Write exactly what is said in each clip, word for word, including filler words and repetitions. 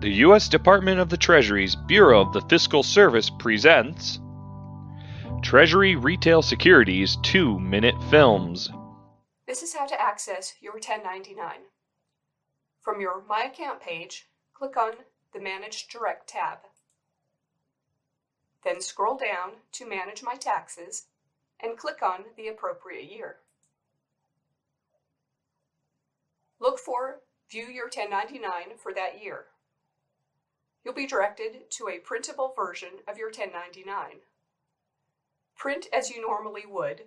The U S Department of the Treasury's Bureau of the Fiscal Service presents Treasury Retail Securities two minute Films. This is how to access your ten ninety-nine. From your My Account page, click on the Manage Direct tab. Then scroll down to Manage My Taxes and click on the appropriate year. Look for View Your ten ninety-nine for that year. You'll be directed to a printable version of your ten ninety-nine. Print as you normally would,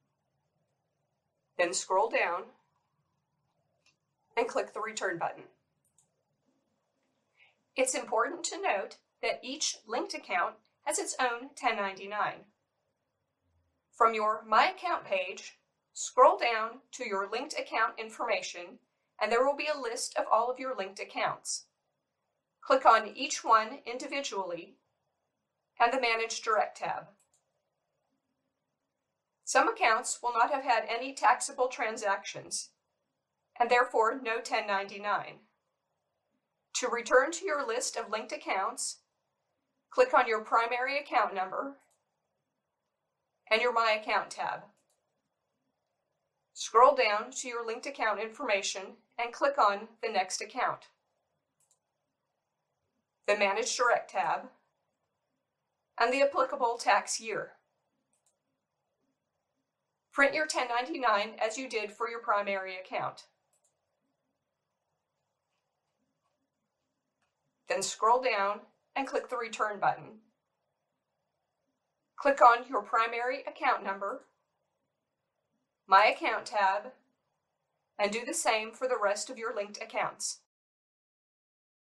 then scroll down and click the Return button. It's important to note that each linked account has its own ten ninety-nine. From your My Account page, scroll down to your linked account information, and there will be a list of all of your linked accounts. Click on each one individually and the Manage Direct tab. Some accounts will not have had any taxable transactions, and therefore no ten ninety-nine. To return to your list of linked accounts, click on your primary account number and your My Account tab. Scroll down to your linked account information and click on the Next Account, the Manage Direct tab, and the applicable tax year. Print your ten ninety-nine as you did for your primary account. Then scroll down and click the Return button. Click on your primary account number, My Account tab, and do the same for the rest of your linked accounts.